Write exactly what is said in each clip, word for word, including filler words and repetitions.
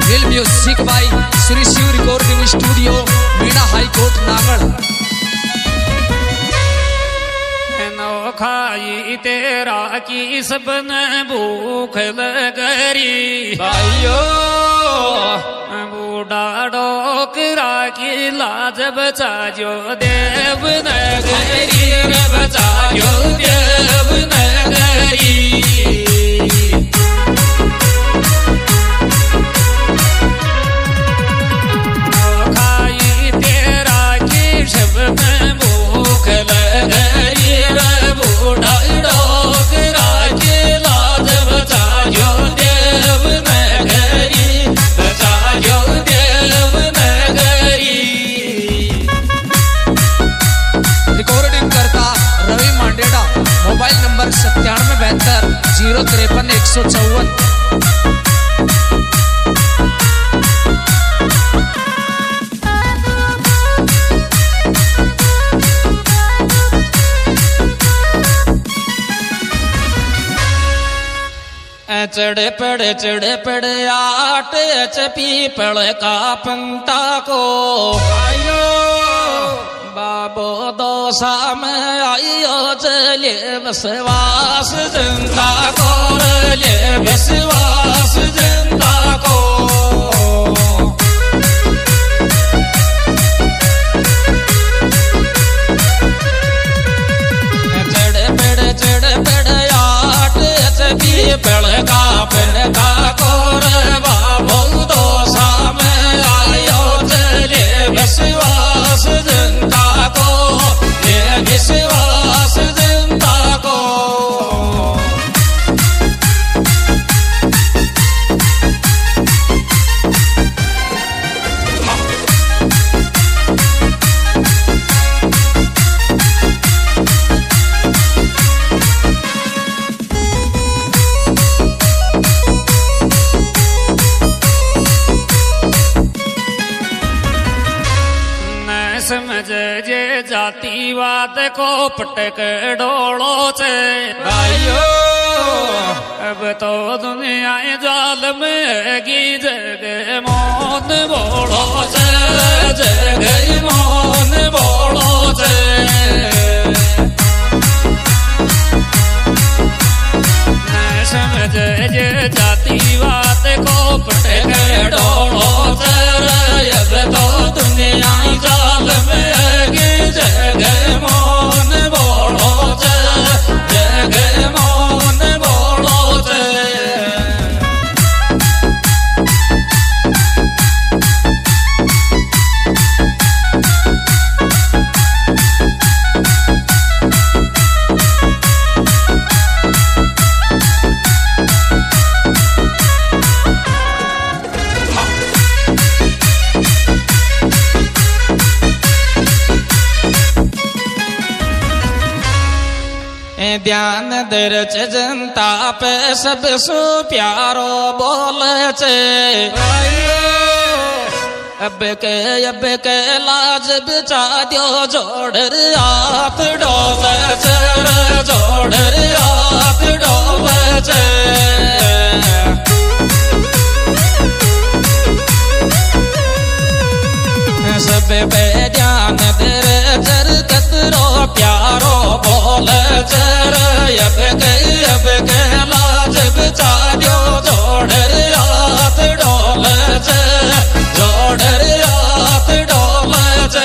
Will music by Shri Shiv recording studio Meena high court नागड़। खाई तेरा की सबने भूख लगरी भाइयों बूढ़ा डोकरा की लाज बचा जो देव नगरी बचा जो देव नगरी। खाई तेरा की सबने भूख लगरी बूढ़ा डोकरा की लाज बचा जो देव नगरी बचा जो देव नगरी। रिकॉर्डिंग करता रवि मांडेड़ा, मोबाइल नंबर सत्तानवे बहत्तर जीरो तिरपन एक सौ चौवन। चढ़ पड़ चढ़ पड़ आट पीपल का पंता को आयो बाबो दोसा में आयो चले बसवास जनता को ले बसवास जनता को। चढ़ पड़ चढ़ पड़ आट पीपल का पंता को बाबो दोसा में आयो चले विश्वास जनता को ये विश्वास जनता को। समझ जे जातिवाद को पटक डोलो से भाइयों अब तो दुनिया जाल में गी जग मौन बोलो से जग मौन बोलो से। समझ जे जातिवाद को पटक डोलो से अब तो दुनिया जाल में जग मौन बोलो से जग मौन बोलो से। ध्यान दरच जनता पे सब सु प्यारो बोल चे अब के अब के लाज बचा दो जोड़र हाथ डोल चर जोड़र हाथ डोल चे। सब पे ध्यान दर चर कतरो प्यारो बोल चर अब के अब के लाज बचा दो जोड़र हाथ डोल चे जोड़र हाथ डोल चे।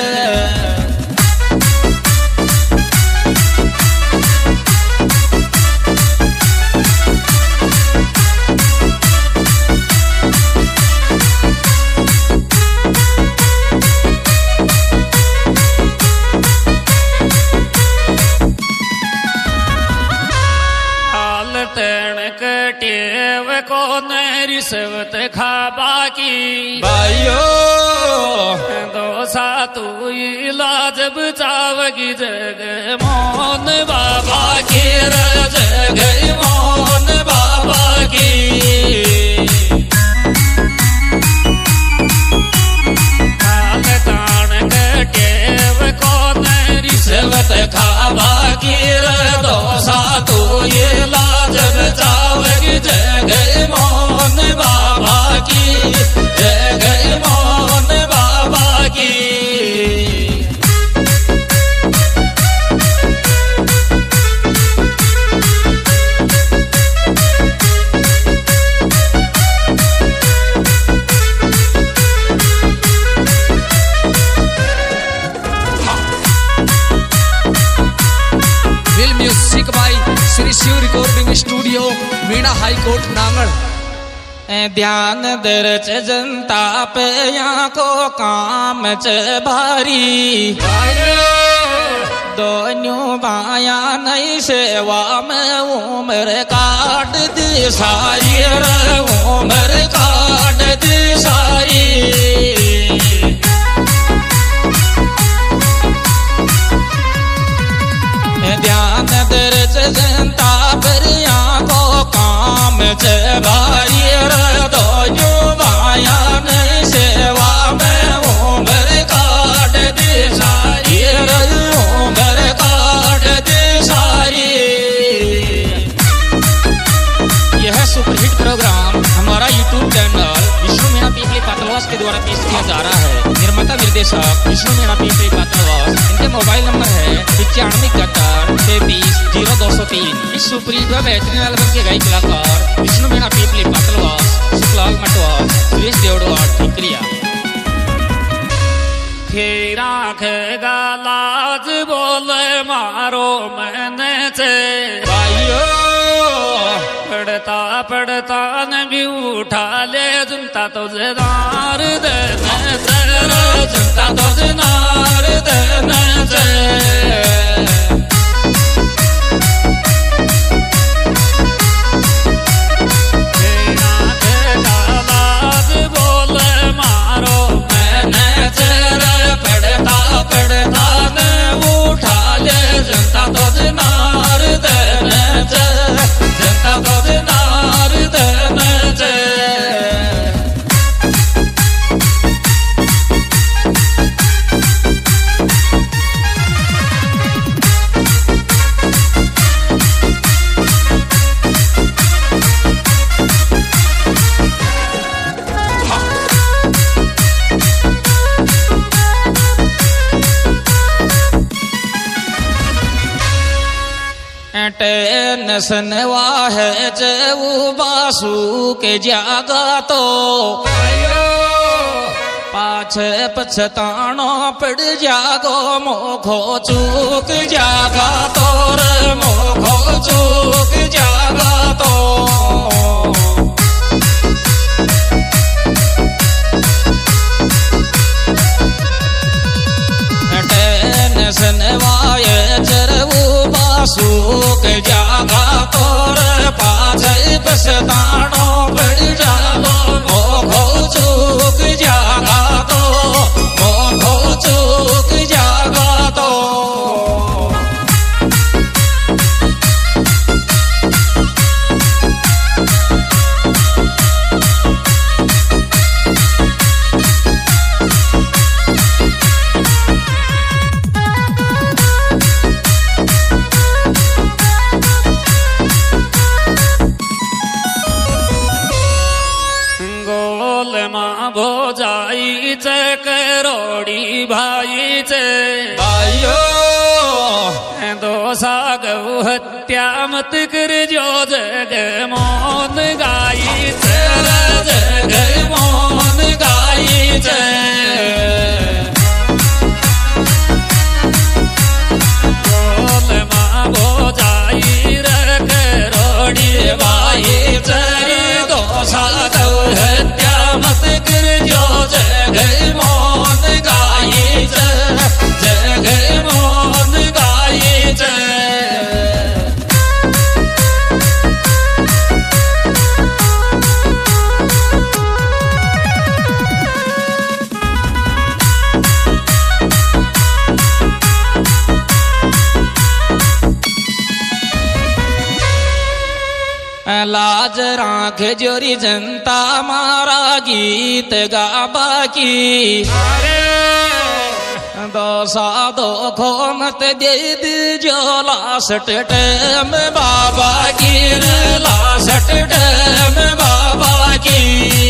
टेव को रिश्वत खाबा की भाइयों दोसा तू इलाज बचावगी जग मौन बाबा की जग मौन बाबा की। हाल तान टेव को रिश्वत खाबा की दोसा तू इलाज बचावगी जग मौन बाबा की। Shiv recording studio Meena high court नांगड़। ध्यान दर्च जनता पे यहाँ को काम च भारी दोनों बाया नई सेवा में उम्र काट दी सारी उम्र काट दी सारी ध्यान दर्ज जनता पर यहाँ को काम च भारी दो जो माया नहीं सेवा में उम्र काट दी सारी उम्र काट दी सारी। यह सुपरहिट प्रोग्राम हमारा यूट्यूब चैनल विष्णु मीणा पीपली पातलवास के द्वारा पेश किया जा रहा है। निर्माता निर्देशक विष्णु मीणा पीपली पातलवास। इनके मोबाइल नंबर है पचानवे इकहत्तर तैतीस जीरो दो सौ तीन। इस सुपरहिट व बेहतरीन एल्बम के गायक कलाकार विष्णु मीणा पीपली पातलवास, सुखलाल मटवास, सुरेश देवड़वाड़ ठिकरिया। खेरा खेगा लाज बोले मारो मैंने से भाइयों पढ़ता पढ़ता न भी उठा ले जनता तो जनार देने से जनता तो जनार देने से जनता तो दिनार देने जनता तो दिनार देने टेंशन वाहे जेऊ बासु के जागा तो पाछे पछतानो पड़ जागो मोखो चूक जागा तो रे मोखो चूक जागा तो टेंशन वाहे जेऊ सूख जागा तोर पाछे पछतानो पड़ जागो मोखो चूक जागा तो मोखो चूक जागा तो भोजाई चे करोड़ी भाई चे भाइयों दो सागु हत्या मत कर जो जग मोन गाई चे जग मोन गाई चे बोल माँ भोजाई रे करोड़ी भाई चे दो सागु हत्या मत कर जो जग मोन गाई जग मोन गाई लाज राख जोरी जनता मारा गीत गाबा की दो सा दो खो मत दे जो लासट टैम बाबा की लासट टैम बाबा की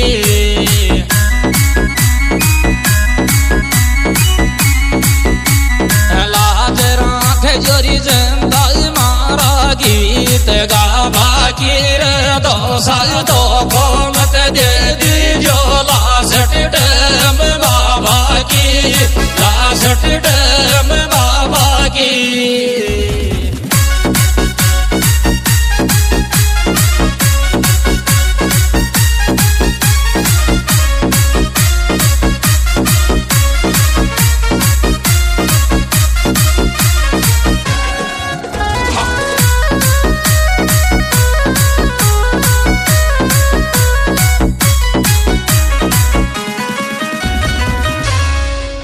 लाज राख जोरी जनता मारा गीत गाबा की दो साल दो खो मत दे जो लासट टैम बाबा की लासट